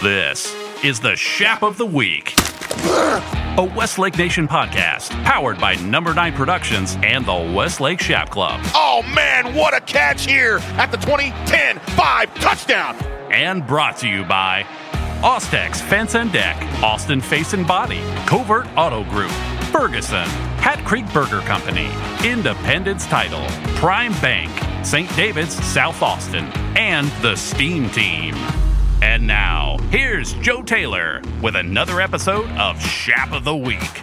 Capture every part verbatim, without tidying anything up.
This is the Shap of the Week, a Westlake Nation podcast powered by Number Nine Productions and the Westlake Shap Club. Oh man, what a catch here at the twenty ten five touchdown. And brought to you by Austex Fence and Deck, Austin Face and Body, Covert Auto Group, Ferguson, Hat Creek Burger Company, Independence Title, Prime Bank, Saint David's South Austin, and the Steam Team. And now, here's Joe Taylor with another episode of Shap of the Week.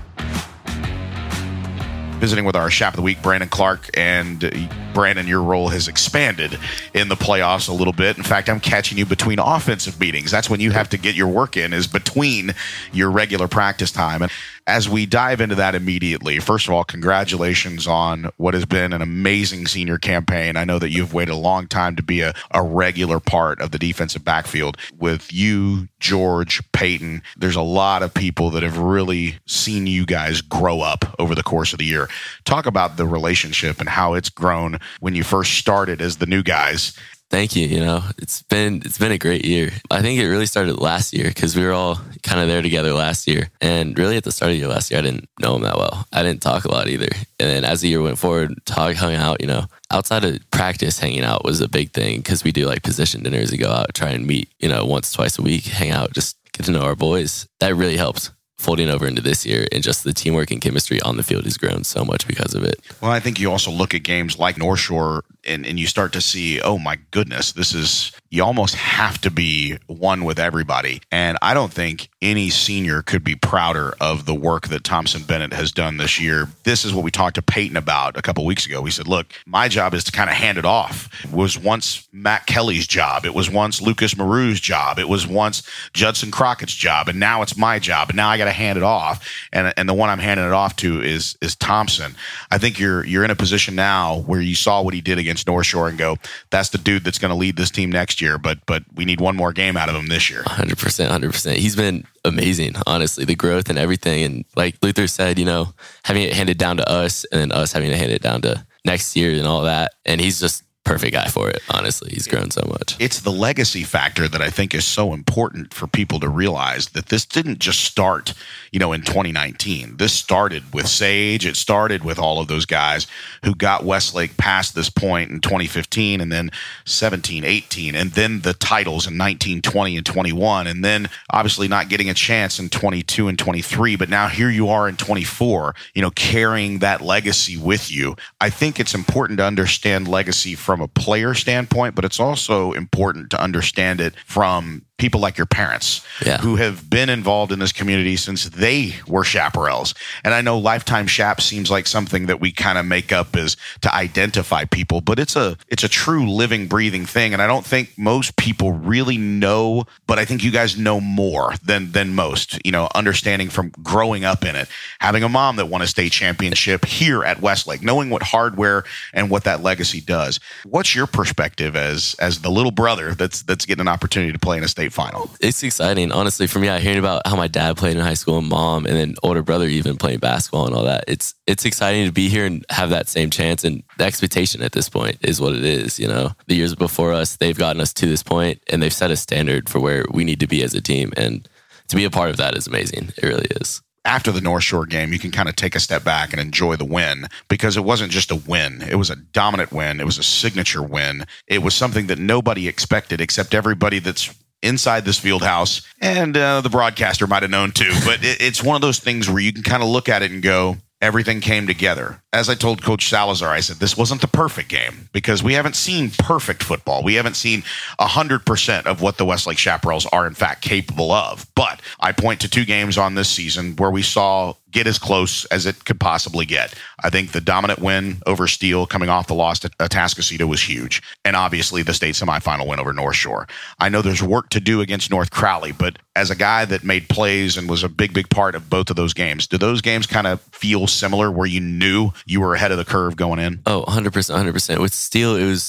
Visiting with our Shap of the Week, Brandon Clark. And uh, Brandon, your role has expanded in the playoffs a little bit. In fact, I'm catching you between offensive meetings. That's when you have to get your work in, is between your regular practice time. And as we dive into that immediately, first of all, congratulations on what has been an amazing senior campaign. I know that you've waited a long time to be a, a regular part of the defensive backfield. With you, George, Peyton, there's a lot of people that have really seen you guys grow up over the course of the year. Talk about the relationship and how it's grown when you first started as the new guys. Thank you. You know, it's been it's been a great year. I think it really started last year because we were all kind of there together last year. And really at the start of the year last year, I didn't know him that well. I didn't talk a lot either. And then as the year went forward, talk, hung out, you know, outside of practice, hanging out was a big thing because we do like position dinners. We go out, try and meet, you know, once, twice a week, hang out, just get to know our boys. That really helped. Folding over into this year, and just the teamwork and chemistry on the field has grown so much because of it. Well, I think you also look at games like North Shore and, and you start to see, oh my goodness, this is, you almost have to be one with everybody. And I don't think any senior could be prouder of the work that Thompson Bennett has done this year. This is what we talked to Peyton about a couple of weeks ago. We said, look, my job is to kind of hand it off. It was once Matt Kelly's job. It was once Lucas Maru's job. It was once Judson Crockett's job. And now it's my job. And now I got to hand it off. And and the one I'm handing it off to is is Thompson. I think you're you're in a position now where you saw what he did against North Shore and go, that's the dude that's going to lead this team next year. But but we need one more game out of him this year. one hundred percent, one hundred percent. He's been amazing, honestly, the growth and everything. And like Luther said, you know, having it handed down to us and then us having to hand it down to next year and all that. And he's just perfect guy for it, honestly. He's grown so much. It's the legacy factor that I think is so important for people to realize that this didn't just start, you know, in twenty nineteen. This started with Sage. It started with all of those guys who got Westlake past this point in twenty fifteen and then seventeen, eighteen, and then the titles in nineteen, twenty, and twenty-one, and then obviously not getting a chance in twenty-two and twenty-three, but now here you are in twenty-four, you know, carrying that legacy with you. I think it's important to understand legacy from a player standpoint, but it's also important to understand it from people like your parents, yeah, who have been involved in this community since they were chaparrals. And I know Lifetime Shap seems like something that we kind of make up as to identify people, but it's a it's a true living, breathing thing. And I don't think most people really know, but I think you guys know more than than most, you know, understanding from growing up in it, having a mom that won a state championship here at Westlake, knowing what hardware and what that legacy does. What's your perspective as as the little brother that's that's getting an opportunity to play in a state final? It's exciting, honestly, for me. I hearing about how my dad played in high school and mom, and then older brother even playing basketball and all that. It's it's exciting to be here and have that same chance. And the expectation at this point is what it is. You know, the years before us, they've gotten us to this point, and they've set a standard for where we need to be as a team. And to be a part of that is amazing. It really is. After the North Shore game, you can kind of take a step back and enjoy the win, because it wasn't just a win. It was a dominant win. It was a signature win. It was something that nobody expected except everybody that's inside this field house, and uh, the broadcaster might have known too. But it, it's one of those things where you can kind of look at it and go, everything came together. As I told Coach Salazar, I said, this wasn't the perfect game because we haven't seen perfect football. We haven't seen one hundred percent of what the Westlake Chaparrals are, in fact, capable of. But I point to two games on this season where we saw get as close as it could possibly get. I think the dominant win over Steele coming off the loss to Atascocita was huge. And obviously the state semifinal win over North Shore. I know there's work to do against North Crowley, but as a guy that made plays and was a big, big part of both of those games, do those games kind of feel similar where you knew you were ahead of the curve going in? Oh, one hundred percent, one hundred percent. With Steele, it was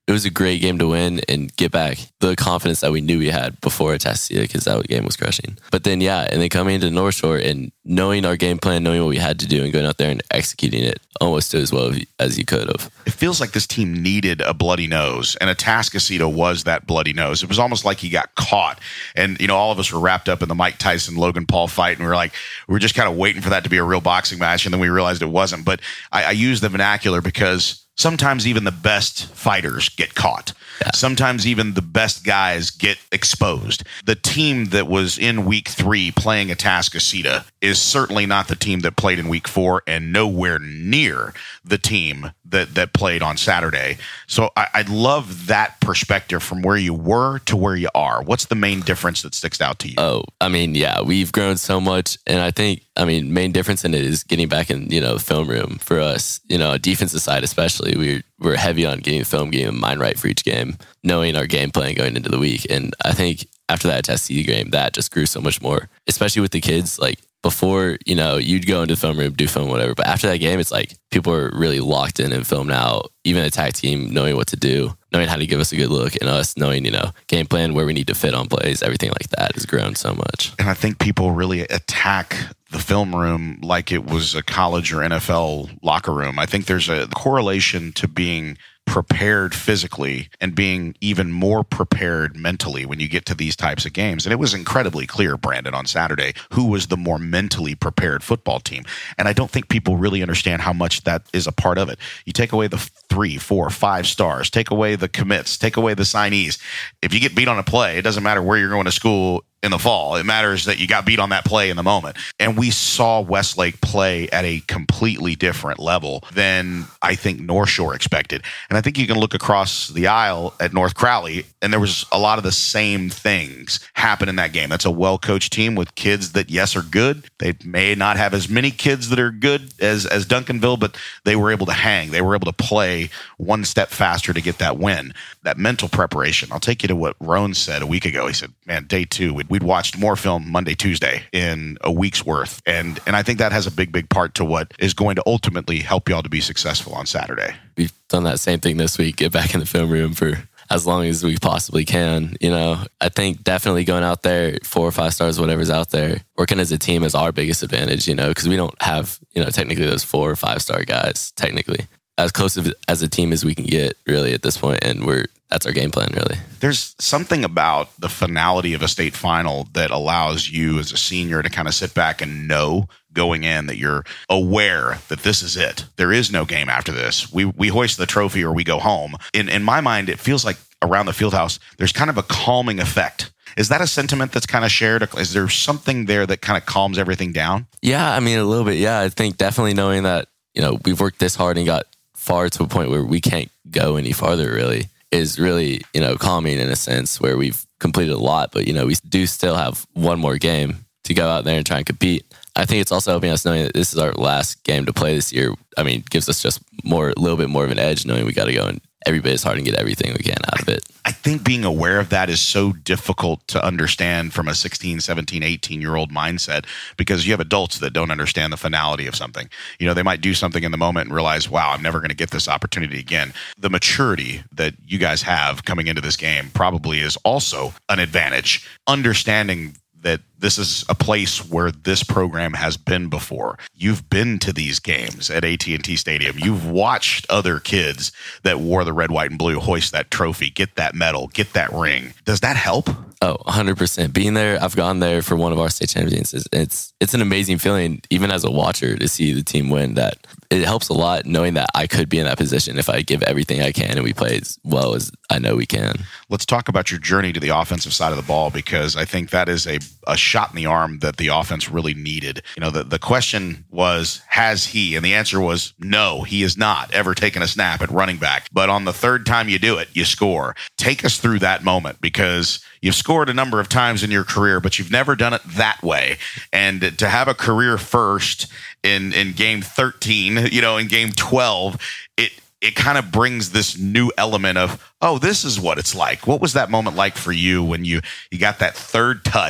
it was a great game to win and get back the confidence that we knew we had before Atascocita, because that game was crushing. But then, yeah, and then coming into North Shore and knowing our game plan, knowing what we had to do, and going out there and executing it almost as well as you could have. It feels like this team needed a bloody nose, and Atascocita was that bloody nose. It was almost like he got caught, and you know, all of us were wrapped up in the Mike Tyson Logan Paul fight, and we were like, we were just kind of waiting for that to be a real boxing match, and then we realized it wasn't. But I, I use the vernacular because sometimes even the best fighters get caught. Yeah. Sometimes even the best guys get exposed. The team that was in week three playing Atascocita is certainly not the team that played in week four, and nowhere near the team that, that played on Saturday. So I, I love that perspective from where you were to where you are. What's the main difference that sticks out to you? Oh, I mean, yeah, we've grown so much. And I think, I mean, main difference in it is getting back in, you know, the film room for us, you know, defensive side especially. We're, we're heavy on getting the film, getting the mind right for each game, knowing our game plan going into the week. And I think after that Atascocita game, that just grew so much more, especially with the kids. Like, before, you know, you'd go into the film room, do film, whatever. But after that game, it's like people are really locked in and film now. Even the attack team knowing what to do, knowing how to give us a good look, and us knowing, you know, game plan, where we need to fit on plays, everything like that has grown so much. And I think people really attack the film room like it was a college or N F L locker room. I think there's a correlation to being prepared physically and being even more prepared mentally when you get to these types of games. And it was incredibly clear, Brandon, on Saturday, who was the more mentally prepared football team. And I don't think people really understand how much that is a part of it. You take away the three, four, five stars, take away the commits, take away the signees. If you get beat on a play, it doesn't matter where you're going to school in the fall. It matters that you got beat on that play in the moment. And we saw Westlake play at a completely different level than I think North Shore expected. And I think you can look across the aisle at North Crowley, and there was a lot of the same things happen in that game. That's a well-coached team with kids that, yes, are good. They may not have as many kids that are good as, as Duncanville, but they were able to hang. They were able to play one step faster to get that win. That mental preparation. I'll take you to what Roan said a week ago. He said, man, day two, we'd We'd watched more film Monday, Tuesday in a week's worth. And and I think that has a big, big part to what is going to ultimately help y'all to be successful on Saturday. We've done that same thing this week, get back in the film room for as long as we possibly can. You know, I think definitely going out there, four or five stars, whatever's out there, working as a team is our biggest advantage, you know, because we don't have, you know, technically those four or five star guys, technically. As close as a team as we can get, really, at this point, and we're that's our game plan, really. There's something about the finality of a state final that allows you as a senior to kind of sit back and know going in that you're aware that this is it. There is no game after this. We we hoist the trophy or we go home. In in my mind, it feels like around the field house, there's kind of a calming effect. Is that a sentiment that's kind of shared? Is there something there that kind of calms everything down? Yeah, I mean, a little bit. Yeah, I think definitely knowing that, you know, we've worked this hard and got far to a point where we can't go any farther, really, is really, you know, calming in a sense, where we've completed a lot, but, you know, we do still have one more game to go out there and try and compete. I think it's also helping us knowing that this is our last game to play this year. I mean, gives us just more, a little bit more of an edge, knowing we got to go and every bit as hard and get everything we can out of it. I think being aware of that is so difficult to understand from a sixteen, seventeen, eighteen year old mindset, because you have adults that don't understand the finality of something. You know, they might do something in the moment and realize, wow, I'm never going to get this opportunity again. The maturity that you guys have coming into this game probably is also an advantage. Understanding that this is a place where this program has been before. You've been to these games at A T and T Stadium. You've watched other kids that wore the red, white, and blue hoist that trophy, get that medal, get that ring. Does that help? Oh, one hundred percent. Being there, I've gone there for one of our state championships. It's it's an amazing feeling, even as a watcher, to see the team win. That it helps a lot knowing that I could be in that position if I give everything I can and we play as well as I know we can. Let's talk about your journey to the offensive side of the ball, because I think that is a, a shot in the arm that the offense really needed. You know, the, the question was, has he? And the answer was, no, he has not ever taken a snap at running back. But on the third time you do it, you score. Take us through that moment, because you've scored a number of times in your career, but you've never done it that way. And to have a career first in, in game thirteen, you know, in game twelve, it it kind of brings this new element of, oh, this is what it's like. What was that moment like for you when you, you got that third touch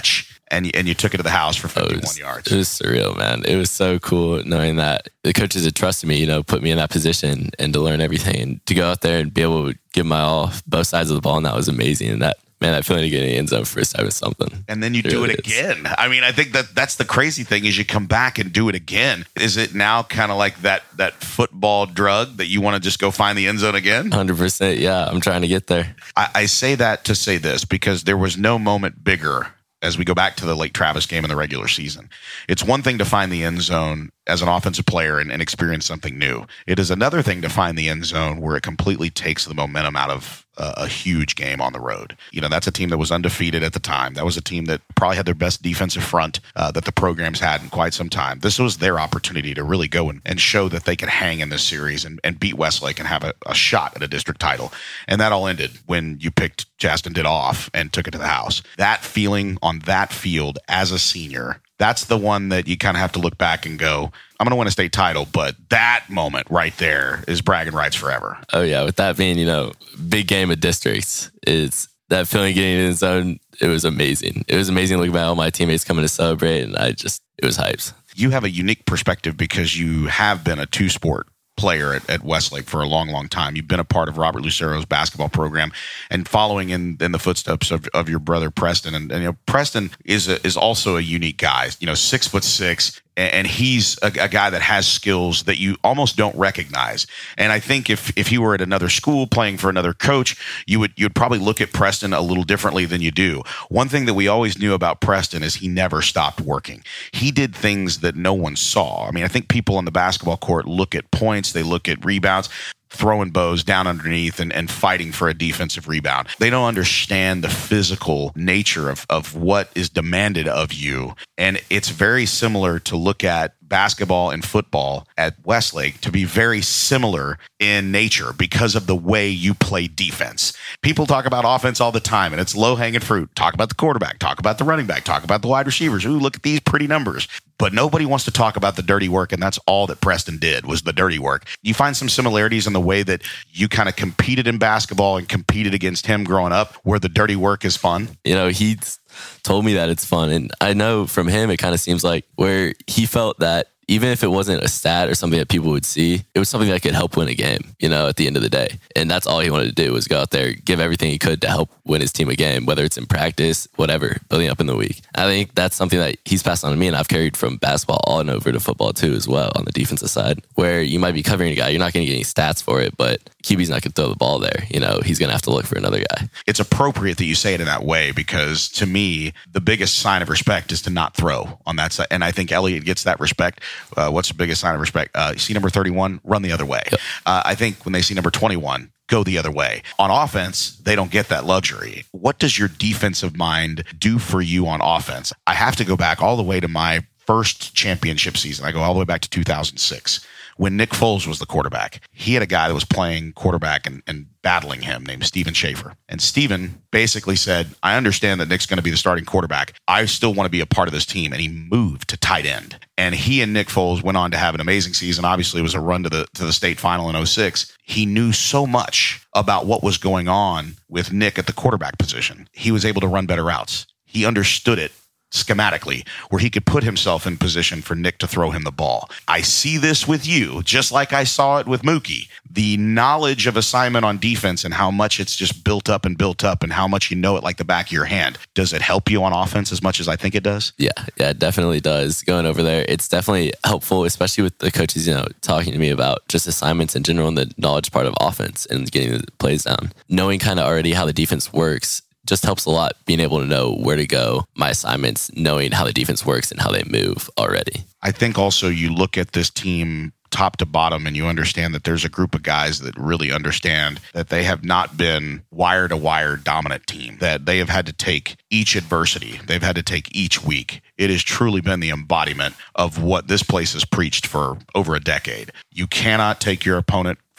and, and you took it to the house for fifty-one it was, yards. It was surreal, man. It was so cool knowing that the coaches had trusted me, you know, put me in that position and to learn everything and to go out there and be able to give my all, both sides of the ball, and that was amazing. And that, man, that feeling to get in the end zone first time is something. And then you it do really it is. again. I mean, I think that that's the crazy thing is you come back and do it again. Is it now kind of like that that football drug that you want to just go find the end zone again? one hundred percent, yeah. I'm trying to get there. I, I say that to say this because there was no moment bigger as we go back to the Lake Travis game in the regular season. It's one thing to find the end zone as an offensive player and, and experience something new. It is another thing to find the end zone where it completely takes the momentum out of uh, a huge game on the road. You know, that's a team that was undefeated at the time. That was a team that probably had their best defensive front uh, that the program's had in quite some time. This was their opportunity to really go and, and show that they could hang in this series and, and beat Westlake and have a, a shot at a district title. And that all ended when you picked Justin Did off and took it to the house. That feeling on that field as a senior, that's the one that you kind of have to look back and go, I'm going to win a state title, but that moment right there is bragging rights forever. Oh, yeah. With that being, you know, big game of districts, it's that feeling getting in the zone. It was amazing. It was amazing looking at all my teammates coming to celebrate, and I just, it was hypes. You have a unique perspective because you have been a two-sport player at, at Westlake for a long, long time. You've been a part of Robert Lucero's basketball program and following in, in the footsteps of, of your brother Preston. And, and you know, Preston is a, is also a unique guy. You know, six foot six, and he's a, a guy that has skills that you almost don't recognize. And I think if if he were at another school playing for another coach, you would you'd probably look at Preston a little differently than you do. One thing that we always knew about Preston is he never stopped working. He did things that no one saw. I mean, I think people on the basketball court look at points, they look at rebounds, throwing bows down underneath and, and fighting for a defensive rebound. They don't understand the physical nature of, of what is demanded of you. And it's very similar to look at basketball and football at Westlake to be very similar in nature because of the way you play defense. People talk about offense all the time, and it's low-hanging fruit. Talk about the quarterback, talk about the running back, talk about the wide receivers. Ooh, look at these pretty numbers. But nobody wants to talk about the dirty work, and that's all that Preston did was the dirty work. You find some similarities in the way that you kind of competed in basketball and competed against him growing up, where the dirty work is fun. You know, he's told me that it's fun. And I know from him, it kind of seems like where he felt that even if it wasn't a stat or something that people would see, it was something that could help win a game, you know, at the end of the day. And that's all he wanted to do was go out there, give everything he could to help win his team a game, whether it's in practice, whatever, building up in the week. I think that's something that he's passed on to me, and I've carried from basketball on over to football too as well on the defensive side, where you might be covering a guy, you're not going to get any stats for it, but Q B's not going to throw the ball there. You know, he's going to have to look for another guy. It's appropriate that you say it in that way because to me, the biggest sign of respect is to not throw on that side. And I think Elliot gets that respect. Uh, what's the biggest sign of respect? Uh, you see number thirty-one, run the other way. Yep. Uh, I think when they see number twenty-one, go the other way. On offense, they don't get that luxury. What does your defensive mind do for you on offense? I have to go back all the way to my first championship season. I go all the way back to two thousand six when Nick Foles was the quarterback. He had a guy that was playing quarterback and, and battling him named Steven Schaefer. And Steven basically said, I understand that Nick's going to be the starting quarterback. I still want to be a part of this team. And he moved to tight end. And he and Nick Foles went on to have an amazing season. Obviously, it was a run to the to the state final in oh six. He knew so much about what was going on with Nick at the quarterback position. He was able to run better routes. He understood it schematically, where he could put himself in position for Nick to throw him the ball. I see this with you, just like I saw it with Mookie. The knowledge of assignment on defense and how much it's just built up and built up and how much you know it like the back of your hand. Does it help you on offense as much as I think it does? Yeah, yeah, it definitely does. Going over there, it's definitely helpful, especially with the coaches, you know, talking to me about just assignments in general and the knowledge part of offense and getting the plays down. Knowing kind of already how the defense works just helps a lot, being able to know where to go, my assignments, knowing how the defense works and how they move already. I think also you look at this team top to bottom and you understand that there's a group of guys that really understand that they have not been wire to wire dominant team, that they have had to take each adversity. They've had to take each week. It has truly been the embodiment of what this place has preached for over a decade. You cannot take your opponent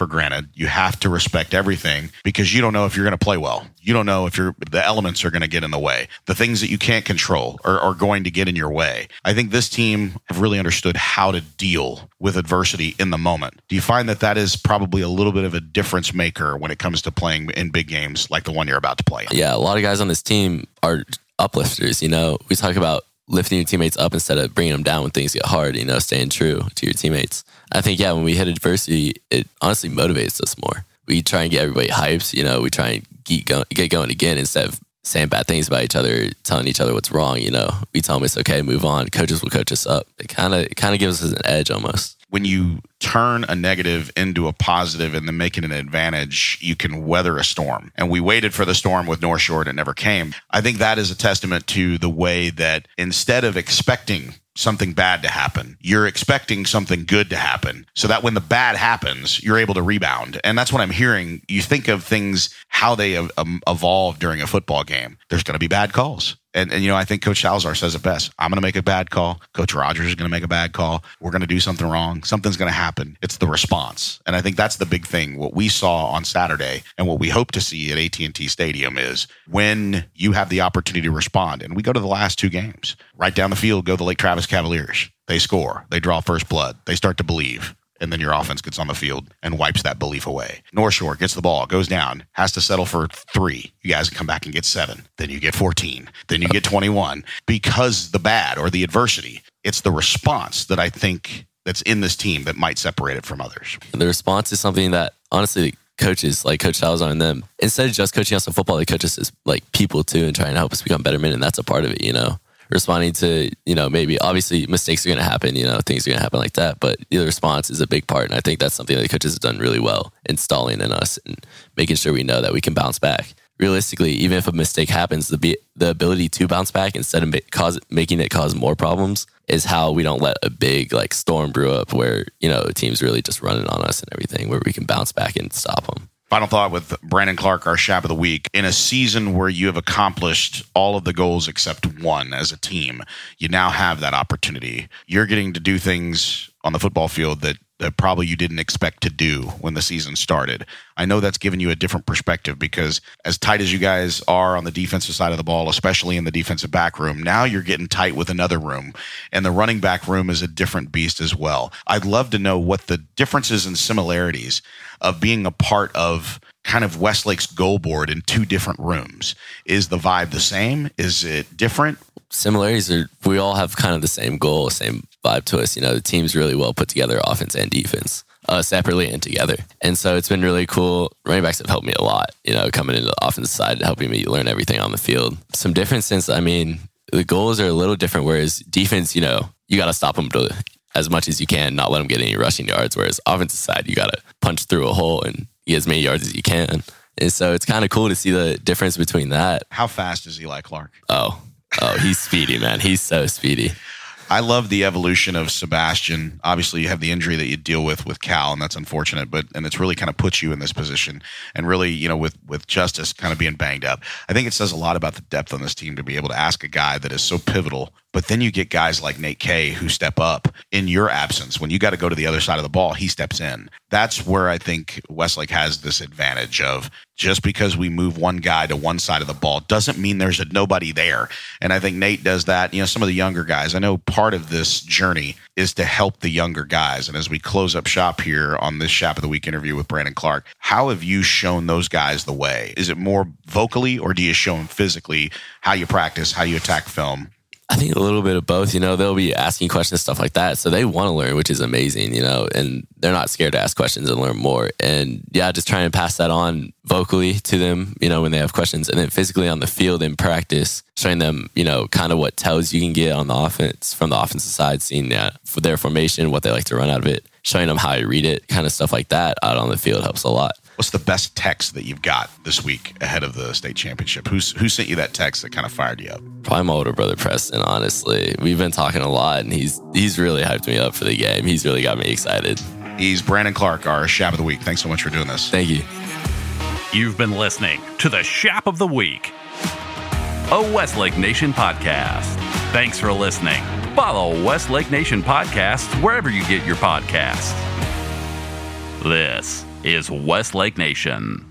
for granted. You have to respect everything because you don't know if you're going to play well. You don't know if you're, the elements are going to get in the way. The things that you can't control are, are going to get in your way. I think this team have really understood how to deal with adversity in the moment. Do you find that that is probably a little bit of a difference maker when it comes to playing in big games like the one you're about to play in? Yeah, a lot of guys on this team are uplifters. You know, we talk about lifting your teammates up instead of bringing them down when things get hard, you know, staying true to your teammates. I think, yeah, when we hit adversity, it honestly motivates us more. We try and get everybody hyped, you know, we try and get going, get going again instead of saying bad things about each other, telling each other what's wrong, you know. We tell them it's okay, move on. Coaches will coach us up. It kind of it kind of gives us an edge almost. When you turn a negative into a positive and then make it an advantage, you can weather a storm. And we waited for the storm with North Shore and it never came. I think that is a testament to the way that instead of expecting something bad to happen, you're expecting something good to happen so that when the bad happens, you're able to rebound. And that's what I'm hearing. You think of things, how they um, evolve during a football game. There's going to be bad calls. And, and, you know, I think Coach Salazar says it best. I'm going to make a bad call. Coach Rogers is going to make a bad call. We're going to do something wrong. Something's going to happen. It's the response. And I think that's the big thing. What we saw on Saturday and what we hope to see at A T and T Stadium is when you have the opportunity to respond. And we go to the last two games. Right down the field go the Lake Travis Cavaliers. They score. They draw first blood. They start to believe. And then your offense gets on the field and wipes that belief away. North Shore gets the ball, goes down, has to settle for three. You guys come back and get seven. Then you get fourteen. Then you get twenty-one. Because the bad or the adversity, it's the response that I think that's in this team that might separate it from others. The response is something that, honestly, coaches like Coach Salazar and them, instead of just coaching us in football, they coach us as like people too and trying to help us become better men. And that's a part of it, you know. Responding to, you know, maybe obviously mistakes are going to happen, you know, things are going to happen like that, but the response is a big part. And I think that's something that the coaches have done really well, installing in us and making sure we know that we can bounce back. Realistically, even if a mistake happens, the be- the ability to bounce back instead of ma- cause making it cause more problems is how we don't let a big like storm brew up where, you know, a team's really just running on us and everything, where we can bounce back and stop them. Final thought with Brandon Clark, our Shap of the Week. In a season where you have accomplished all of the goals except one as a team, you now have that opportunity. You're getting to do things on the football field that, that probably you didn't expect to do when the season started. I know that's given you a different perspective because as tight as you guys are on the defensive side of the ball, especially in the defensive back room, now you're getting tight with another room. And the running back room is a different beast as well. I'd love to know what the differences and similarities of being a part of kind of Westlake's goal board in two different rooms. Is the vibe the same? Is it different? Similarities are, we all have kind of the same goal, same vibe to us. You know, the team's really well put together, offense and defense, uh, separately and together. And so it's been really cool. Running backs have helped me a lot, you know, coming into the offensive side, helping me learn everything on the field. Some differences, I mean, the goals are a little different, whereas defense, you know, you got to stop them to as much as you can, not let them get any rushing yards, whereas offensive side, you got to punch through a hole and get as many yards as you can. And so it's kind of cool to see the difference between that. How fast is Eli Clark? Oh, oh, he's speedy, man. He's so speedy. I love the evolution of Sebastian. Obviously, you have the injury that you deal with with Cal, and that's unfortunate, but and it's really kind of puts you in this position. And really, you know, with, with Justice kind of being banged up, I think it says a lot about the depth on this team to be able to ask a guy that is so pivotal. But then you get guys like Nate Kay who step up in your absence. When you got to go to the other side of the ball, he steps in. That's where I think Westlake has this advantage of just because we move one guy to one side of the ball doesn't mean there's a nobody there. And I think Nate does that. You know, some of the younger guys, I know part of this journey is to help the younger guys. And as we close up shop here on this Shap of the Week interview with Brandon Clark, how have you shown those guys the way? Is it more vocally or do you show them physically how you practice, how you attack film? I think a little bit of both. You know, they'll be asking questions, stuff like that. So they want to learn, which is amazing, you know, and they're not scared to ask questions and learn more. And yeah, just trying to pass that on vocally to them, you know, when they have questions, and then physically on the field in practice, showing them, you know, kind of what tells you can get on the offense from the offensive side, seeing that for their formation, what they like to run out of it, showing them how I read it, kind of stuff like that out on the field helps a lot. What's the best text that you've got this week ahead of the state championship? Who's who sent you that text that kind of fired you up? Probably my older brother, Preston, honestly. We've been talking a lot, and he's he's really hyped me up for the game. He's really got me excited. He's Brandon Clark, our Shap of the Week. Thanks so much for doing this. Thank you. You've been listening to the Shap of the Week, a Westlake Nation podcast. Thanks for listening. Follow Westlake Nation Podcast wherever you get your podcasts. This is Westlake Nation.